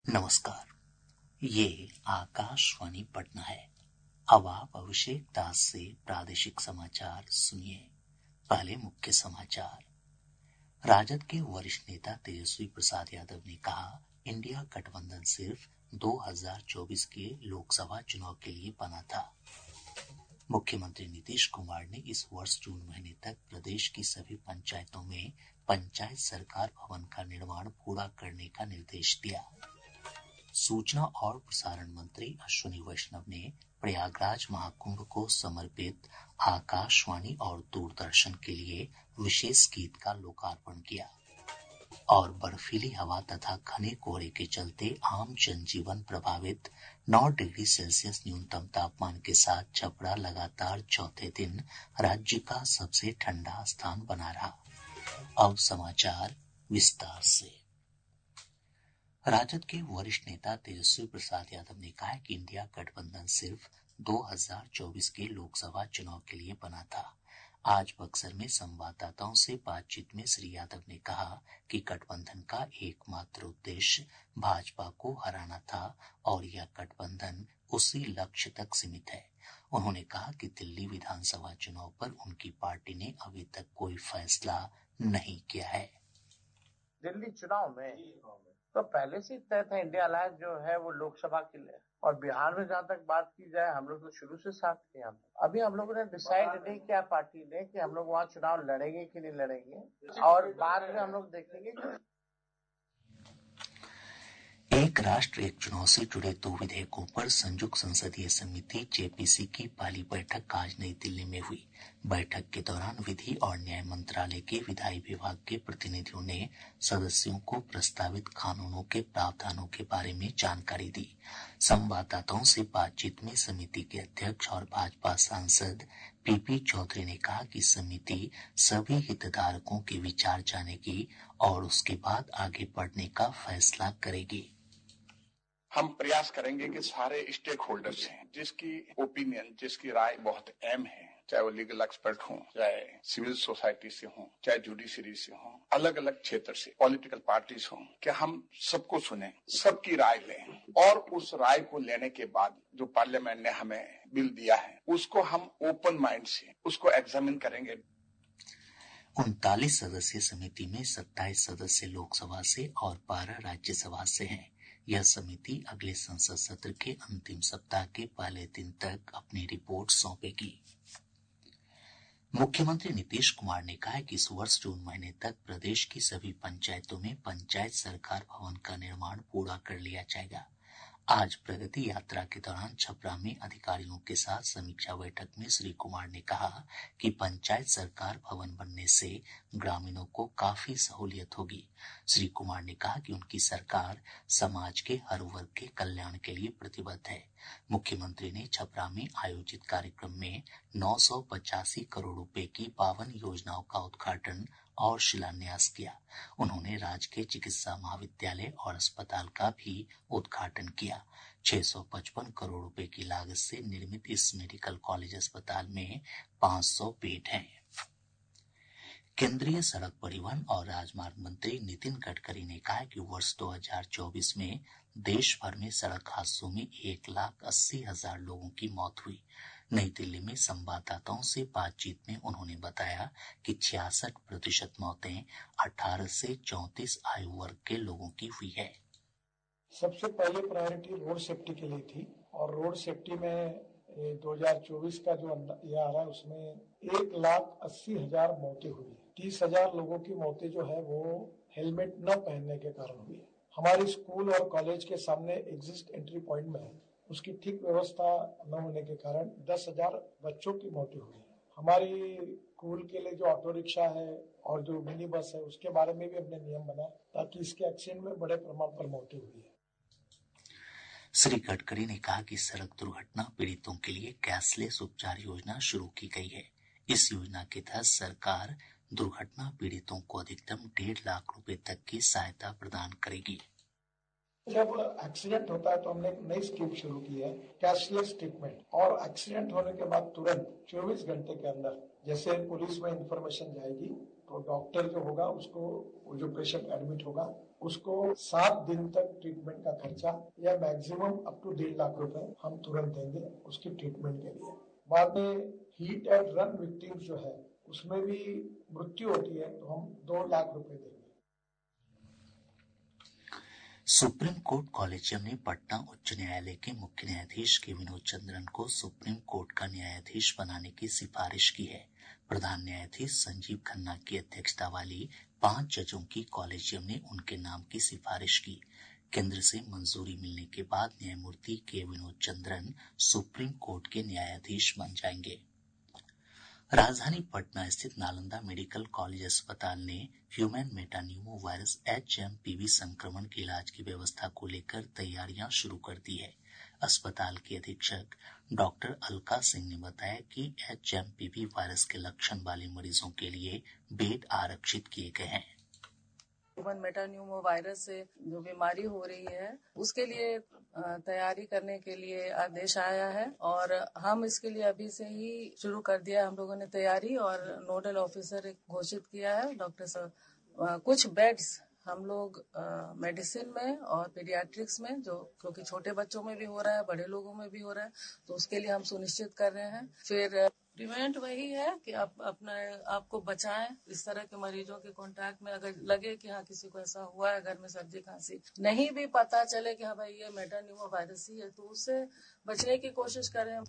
नमस्कार। ये आकाशवाणी पटना है। अब आप अभिषेक दास से प्रादेशिक समाचार सुनिए। पहले मुख्य समाचार। राजद के वरिष्ठ नेता तेजस्वी प्रसाद यादव ने कहा, इंडिया गठबंधन सिर्फ 2024 के लोकसभा चुनाव के लिए बना था। मुख्यमंत्री नीतीश कुमार ने इस वर्ष जून महीने तक प्रदेश की सभी पंचायतों में पंचायत सरकार भवन का निर्माण पूरा करने का निर्देश दिया। सूचना और प्रसारण मंत्री अश्विनी वैष्णव ने प्रयागराज महाकुंभ को समर्पित आकाशवाणी और दूरदर्शन के लिए विशेष गीत का लोकार्पण किया। और बर्फीली हवा तथा घने कोहरे के चलते आम जनजीवन प्रभावित। 9 डिग्री सेल्सियस न्यूनतम तापमान के साथ छपरा लगातार चौथे दिन राज्य का सबसे ठंडा स्थान बना रहा। अब समाचार विस्तार से। राजद के वरिष्ठ नेता तेजस्वी प्रसाद यादव ने कहा है कि इंडिया गठबंधन सिर्फ 2024 के लोकसभा चुनाव के लिए बना था। आज बक्सर में संवाददाताओं से बातचीत में श्री यादव ने कहा कि गठबंधन का एकमात्र उद्देश्य भाजपा को हराना था और यह गठबंधन उसी लक्ष्य तक सीमित है। उन्होंने कहा कि दिल्ली विधानसभा चुनाव पर उनकी पार्टी ने अभी तक कोई फैसला नहीं किया है। दिल्ली चुनाव में तो पहले से तय था इंडिया अलायंस जो है वो लोकसभा के लिए, और बिहार में जहाँ तक बात की जाए हम लोग तो शुरू से साथ थे। अभी हम लोगों ने डिसाइड नहीं किया पार्टी ने कि हम लोग वहाँ चुनाव लड़ेंगे कि नहीं लड़ेंगे, और बाद में हम लोग देखेंगे। एक राष्ट्र एक चुनाव से जुड़े 2 विधेयकों पर संयुक्त संसदीय समिति जेपीसी की पहली बैठक आज नई दिल्ली में हुई। बैठक के दौरान विधि और न्याय मंत्रालय के विधायी विभाग के प्रतिनिधियों ने सदस्यों को प्रस्तावित कानूनों के प्रावधानों के बारे में जानकारी दी। संवाददाताओं से बातचीत में समिति के अध्यक्ष और भाजपा सांसद पीपी चौधरी ने कहा कि समिति सभी हितधारकों के विचार जानेगी और उसके बाद आगे बढ़ने का फैसला करेगी। हम प्रयास करेंगे कि सारे स्टेक होल्डर्स हैं, जिसकी ओपिनियन, जिसकी राय बहुत अहम है, चाहे वो लीगल एक्सपर्ट हों, चाहे सिविल सोसाइटी से हों, चाहे जुडिशरी से हों, अलग अलग क्षेत्र से पॉलिटिकल पार्टीज हों, कि हम सबको सुने, सबकी राय लें और उस राय को लेने के बाद जो पार्लियामेंट ने हमें बिल दिया है उसको हम ओपन माइंड से उसको एग्जामिन करेंगे। 39 सदस्यीय समिति में 27 सदस्य लोकसभा से और 12 राज्यसभा से हैं। यह समिति अगले संसद सत्र के अंतिम सप्ताह के पहले दिन तक अपनी रिपोर्ट सौंपेगी। मुख्यमंत्री नीतीश कुमार ने कहा है कि इस वर्ष जून महीने तक प्रदेश की सभी पंचायतों में पंचायत सरकार भवन का निर्माण पूरा कर लिया जाएगा। आज प्रगति यात्रा के दौरान छपरा में अधिकारियों के साथ समीक्षा बैठक में श्री कुमार ने कहा कि पंचायत सरकार भवन बनने से ग्रामीणों को काफी सहूलियत होगी। श्री कुमार ने कहा कि उनकी सरकार समाज के हर वर्ग के कल्याण के लिए प्रतिबद्ध है। मुख्यमंत्री ने छपरा में आयोजित कार्यक्रम में 985 करोड़ रुपए की 52 योजनाओं का उद्घाटन और शिलान्यास किया। उन्होंने राजकीय चिकित्सा महाविद्यालय और अस्पताल का भी उद्घाटन किया। 655 करोड़ रुपए की लागत से निर्मित इस मेडिकल कॉलेज अस्पताल में 500 बेड हैं। केंद्रीय सड़क परिवहन और राजमार्ग मंत्री नितिन गडकरी ने कहा कि वर्ष 2024 में देश भर में सड़क हादसों में 1,80,000 लोगों की मौत हुई। नई दिल्ली में संवाददाताओं से बातचीत में उन्होंने बताया कि 66% मौतें 18 से 34 आयु वर्ग के लोगों की हुई है। सबसे पहले प्रायोरिटी रोड सेफ्टी के लिए थी, और रोड सेफ्टी में 2024 का जो यह आ रहा है उसमें 1,80,000 मौतें हुई। 30,000 लोगों की मौतें जो है वो हेलमेट न पहनने के कारण हुई। हमारे स्कूल और कॉलेज के सामने एग्जिट एंट्री पॉइंट में उसकी ठीक व्यवस्था न होने के कारण 10,000 बच्चों की मौतें हुई। हमारी स्कूल के लिए जो ऑटो रिक्शा है और जो मिनी बस है उसके बारे में भी हमने नियम बनाया ताकि इसके एक्सीडेंट में बड़े प्रमाण पर मौतें हुई है। श्री गडकरी ने कहा कि सड़क दुर्घटना पीड़ितों के लिए कैशलेस उपचार योजना शुरू की गई है। इस योजना के तहत सरकार दुर्घटना पीड़ितों को अधिकतम 1.5 लाख रुपए तक की सहायता प्रदान करेगी। जब एक्सीडेंट होता है तो हमने एक नई स्कीम शुरू की है, कैशलेस ट्रीटमेंट। और एक्सीडेंट होने के बाद तुरंत 24 घंटे के अंदर जैसे पुलिस में इंफॉर्मेशन जाएगी, तो डॉक्टर जो होगा उसको, वो जो पेशेंट एडमिट होगा उसको 7 दिन तक ट्रीटमेंट का खर्चा या मैक्सिमम अप टू 1.5 लाख रुपए हम तुरंत देंगे उसकी ट्रीटमेंट के लिए। बाद में हीट एंड रन विक्टिम्स जो है उसमें भी मृत्यु होती है तो हम 2 लाख रुपए देंगे। सुप्रीम कोर्ट कॉलेजियम ने पटना उच्च न्यायालय के मुख्य न्यायाधीश के विनोद चंद्रन को सुप्रीम कोर्ट का न्यायाधीश बनाने की सिफारिश की है। प्रधान न्यायाधीश संजीव खन्ना की अध्यक्षता वाली 5 जजों की कॉलेजियम ने उनके नाम की सिफारिश की। केंद्र से मंजूरी मिलने के बाद न्यायमूर्ति के विनोद चंद्रन सुप्रीम कोर्ट के न्यायाधीश बन जाएंगे। राजधानी पटना स्थित नालंदा मेडिकल कॉलेज अस्पताल ने ह्यूमन मेटान्यूमो वायरस HMPV संक्रमण के इलाज की व्यवस्था को लेकर तैयारियां शुरू कर दी है। अस्पताल के अधीक्षक डॉक्टर अलका सिंह ने बताया कि HMPV वायरस के लक्षण वाले मरीजों के लिए बेड आरक्षित किए गए हैं। ह्यूमन मेटान्यूमो वायरस से जो बीमारी हो रही है उसके लिए तैयारी करने के लिए आदेश आया है और हम इसके लिए अभी से ही शुरू कर दिया। हम लोगों ने तैयारी और नोडल ऑफिसर घोषित किया है डॉक्टर साहब। कुछ बेड्स हम लोग मेडिसिन में और पीडियाट्रिक्स में, जो क्योंकि छोटे बच्चों में भी हो रहा है, बड़े लोगों में भी हो रहा है, तो उसके लिए हम सुनिश्चित कर रहे हैं। फिर प्रिवेंट वही है कि आप अपने आपको बचाएं इस तरह के मरीजों के कांटेक्ट में। अगर लगे कि हाँ किसी को ऐसा हुआ है, घर में सर्दी खांसी, नहीं भी पता चले कि हाँ भाई ये मेटान्यूमो वायरस ही है, तो उससे बचने की कोशिश करें।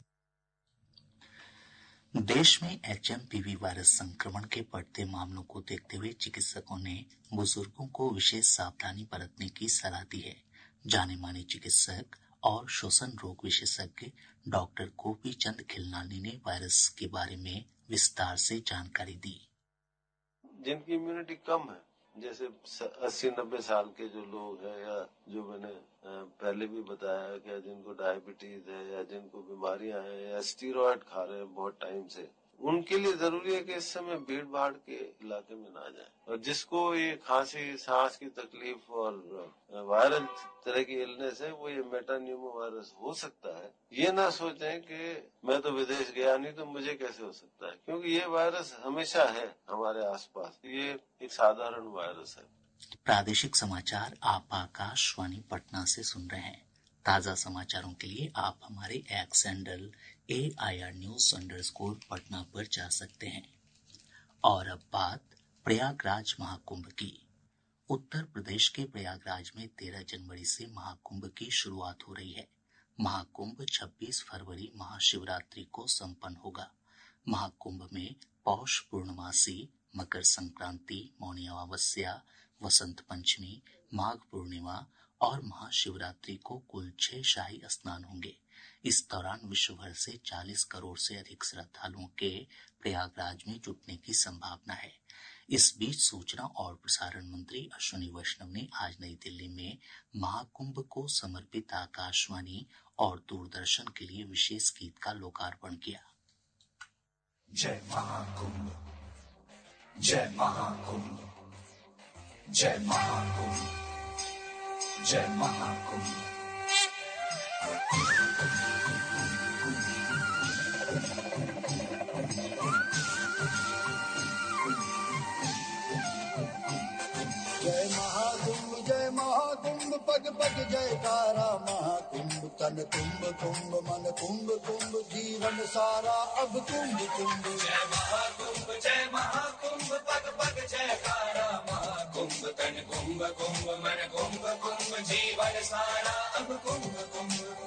देश में HMPV वायरस संक्रमण के बढ़ते मामलों को देखते हुए चिकित्सकों ने बुजुर्गों को विशेष सावधानी बरतने की सलाह दी है। जाने माने चिकित्सक और श्वसन रोग विशेषज्ञ डॉक्टर गोपी चंद खिलनानी ने वायरस के बारे में विस्तार से जानकारी दी। जिनकी इम्यूनिटी कम है, जैसे 80-90 साल के जो लोग हैं, या जो मैंने पहले भी बताया कि जिनको डायबिटीज है या जिनको बीमारियां हैं या स्टीरॉयड खा रहे हैं बहुत टाइम से, उनके लिए जरूरी है कि इस समय भीड़ भाड़ के इलाके में ना जाए। और जिसको ये खांसी, सांस की तकलीफ और वायरल तरह की इलनेस है, वो ये मेटान्यूमो वायरस हो सकता है। ये ना सोचें कि मैं तो विदेश गया नहीं तो मुझे कैसे हो सकता है, क्योंकि ये वायरस हमेशा है हमारे आसपास। ये एक साधारण वायरस है। प्रादेशिक समाचार आप आकाशवाणी पटना से सुन रहे हैं। ताजा समाचारों के लिए आप हमारे X handle AIR News_ Patna पर जा सकते हैं। और अब बात प्रयागराज महाकुंभ की। उत्तर प्रदेश के प्रयागराज में 13 जनवरी से महाकुंभ की शुरुआत हो रही है। महाकुंभ 26 फरवरी महाशिवरात्रि को संपन्न होगा। महाकुंभ में पौष पूर्णमासी, मकर संक्रांति, मौनी अमावस्या, वसंत पंचमी, माघ पूर्णिमा और महाशिवरात्रि को कुल 6 शाही स्नान होंगे। इस दौरान विश्व भर से 40 करोड़ से अधिक श्रद्धालुओं के प्रयागराज में जुटने की संभावना है। इस बीच सूचना और प्रसारण मंत्री अश्विनी वैष्णव ने आज नई दिल्ली में महाकुंभ को समर्पित आकाशवाणी और दूरदर्शन के लिए विशेष गीत का लोकार्पण किया। जय महाकुंभ, जय महाकुंभ, जय महाकुंभ, जय महाकुंभ। जय महाकुंभ, पग पग जयकारा महाकुंभ, तन कुंभ कुंभ मन कुंभ कुंभ, जीवन सारा अब कुंभ कुंभ। जय महाकुंभ, पग पग जयकारा महाकुंभ, तन कुंभ कुंभ मन कुंभ कुंभ, जीवन सारा अब कुंभ कुंभ।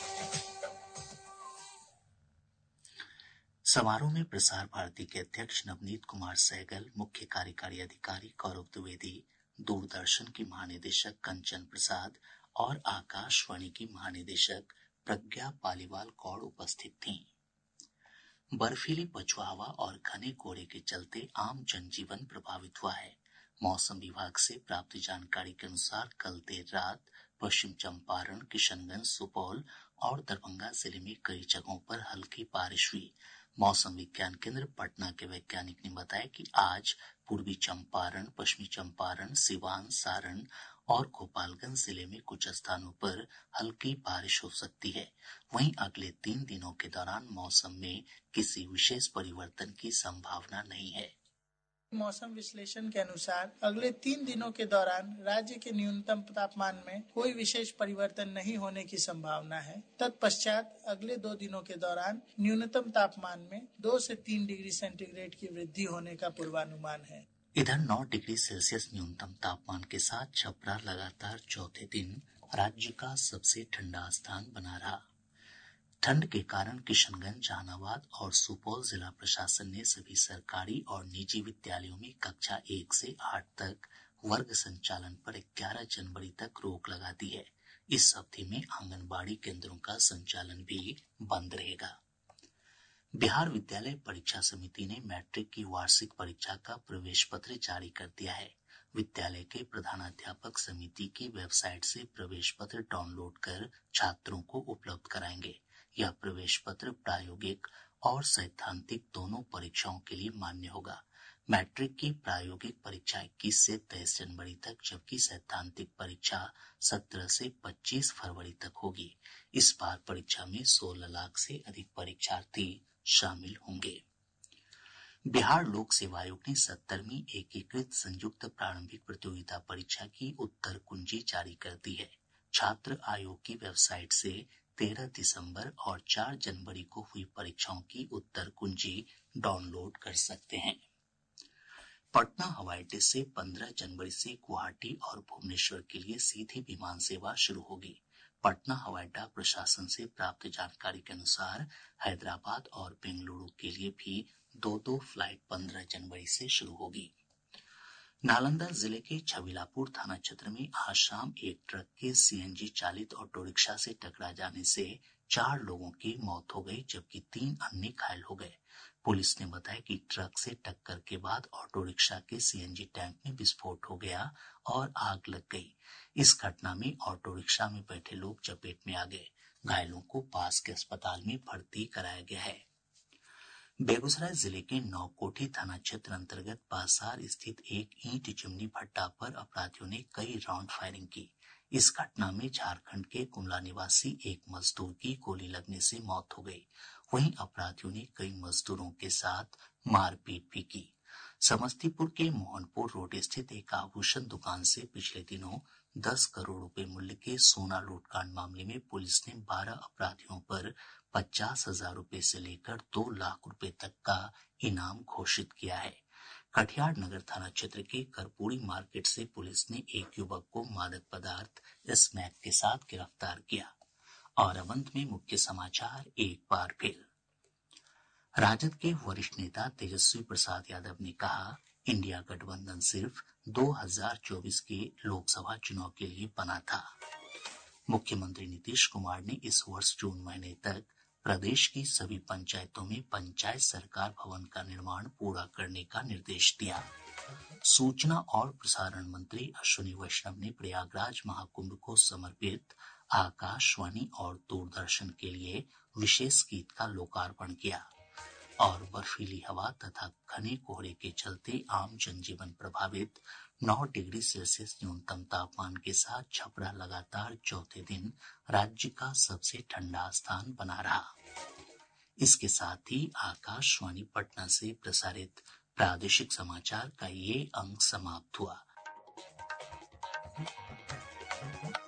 समारोह में प्रसार भारती के अध्यक्ष नवनीत कुमार सहगल, मुख्य कार्यकारी अधिकारी गौरव द्विवेदी, दूरदर्शन की महानिदेशक कंचन प्रसाद और आकाशवाणी की महानिदेशक प्रज्ञा पालीवाल कौड़ उपस्थित थीं। बर्फीली पछुआ हवा और घने कोहरे के चलते आम जनजीवन प्रभावित हुआ है। मौसम विभाग से प्राप्त जानकारी के अनुसार कल देर रात पश्चिम चंपारण, किशनगंज, सुपौल और दरभंगा जिले में कई जगहों पर हल्की बारिश हुई। मौसम विज्ञान केंद्र पटना के वैज्ञानिक ने बताया कि आज पूर्वी चंपारण, पश्चिमी चंपारण, सिवान, सारण और गोपालगंज जिले में कुछ स्थानों पर हल्की बारिश हो सकती है। वहीं अगले 3 दिनों के दौरान मौसम में किसी विशेष परिवर्तन की संभावना नहीं है। मौसम विश्लेषण के अनुसार अगले 3 दिनों के दौरान राज्य के न्यूनतम तापमान में कोई विशेष परिवर्तन नहीं होने की संभावना है। तत्पश्चात अगले 2 दिनों के दौरान न्यूनतम तापमान में 2 से 3 डिग्री सेंटीग्रेड की वृद्धि होने का पूर्वानुमान है। इधर 9 डिग्री सेल्सियस न्यूनतम तापमान के साथ छपरा लगातार चौथे दिन राज्य का सबसे ठंडा स्थान बना रहा। ठंड के कारण किशनगंज, जहानाबाद और सुपौल जिला प्रशासन ने सभी सरकारी और निजी विद्यालयों में कक्षा 1 से 8 तक वर्ग संचालन पर 11 जनवरी तक रोक लगा दी है। इस अवधि में आंगनबाड़ी केंद्रों का संचालन भी बंद रहेगा। बिहार विद्यालय परीक्षा समिति ने मैट्रिक की वार्षिक परीक्षा का प्रवेश पत्र जारी कर दिया है। विद्यालय के प्रधानाध्यापक समिति की वेबसाइट से प्रवेश पत्र डाउनलोड कर छात्रों को उपलब्ध कराएंगे। यह प्रवेश पत्र प्रायोगिक और सैद्धांतिक दोनों परीक्षाओं के लिए मान्य होगा। मैट्रिक की प्रायोगिक परीक्षा 21 से 23 जनवरी तक, जबकि सैद्धांतिक परीक्षा 17 से 25 फरवरी तक होगी। इस बार परीक्षा में 16 लाख से अधिक परीक्षार्थी शामिल होंगे। बिहार लोक सेवा आयोग ने 70वीं एकीकृत संयुक्त प्रारंभिक प्रतियोगिता परीक्षा की उत्तर कुंजी जारी कर दी है। छात्र आयोग की वेबसाइट से 13 दिसंबर और 4 जनवरी को हुई परीक्षाओं की उत्तर कुंजी डाउनलोड कर सकते हैं। पटना हवाई अड्डे से 15 जनवरी से गुवाहाटी और भुवनेश्वर के लिए सीधी विमान सेवा शुरू होगी। पटना हवाई अड्डा प्रशासन से प्राप्त जानकारी के अनुसार हैदराबाद और बेंगलुरु के लिए भी 2-2 फ्लाइट 15 जनवरी से शुरू होगी। नालंदा जिले के छबिलापुर थाना क्षेत्र में आज शाम एक ट्रक के सीएनजी चालित ऑटो रिक्शा से टकरा जाने से 4 लोगों की मौत हो गई, जबकि 3 अन्य घायल हो गए। पुलिस ने बताया कि ट्रक से टक्कर के बाद ऑटो रिक्शा के सीएनजी टैंक में विस्फोट हो गया और आग लग गई। इस घटना में ऑटो रिक्शा में बैठे लोग चपेट में आ गए। घायलों को पास के अस्पताल में भर्ती कराया गया है। बेगूसराय जिले के नौकोठी थाना क्षेत्र अंतर्गत बासार स्थित एक ईंट चिमनी भट्टा पर अपराधियों ने कई राउंड फायरिंग की। इस घटना में झारखंड के गुमला निवासी एक मजदूर की गोली लगने से मौत हो गई। वहीं अपराधियों ने कई मजदूरों के साथ मारपीट भी की। समस्तीपुर के मोहनपुर रोड स्थित एक आभूषण दुकान से पिछले दिनों 10 करोड़ रुपए मूल्य के सोना लूटकांड मामले में पुलिस ने 12 अपराधियों पर 50,000 रुपए से लेकर 2 लाख रुपए तक का इनाम घोषित किया है। कटिहार नगर थाना क्षेत्र के करपूरी मार्केट से पुलिस ने एक युवक को मादक पदार्थ स्मैक के साथ गिरफ्तार किया। और अब अंत में मुख्य समाचार एक बार फिर। राजद के वरिष्ठ नेता तेजस्वी प्रसाद यादव ने कहा, इंडिया गठबंधन सिर्फ 2024 के लोकसभा चुनाव के लिए बना था। मुख्यमंत्री नीतीश कुमार ने इस वर्ष जून महीने तक प्रदेश की सभी पंचायतों में पंचायत सरकार भवन का निर्माण पूरा करने का निर्देश दिया। सूचना और प्रसारण मंत्री अश्विनी वैष्णव ने प्रयागराज महाकुंभ को समर्पित आकाशवाणी और दूरदर्शन के लिए विशेष गीत का लोकार्पण किया। और बर्फीली हवा तथा घने कोहरे के चलते आम जनजीवन प्रभावित। 9 डिग्री सेल्सियस न्यूनतम तापमान के साथ छपरा लगातार चौथे दिन राज्य का सबसे ठंडा स्थान बना रहा। इसके साथ ही आकाशवाणी पटना से प्रसारित प्रादेशिक समाचार का ये अंक समाप्त हुआ।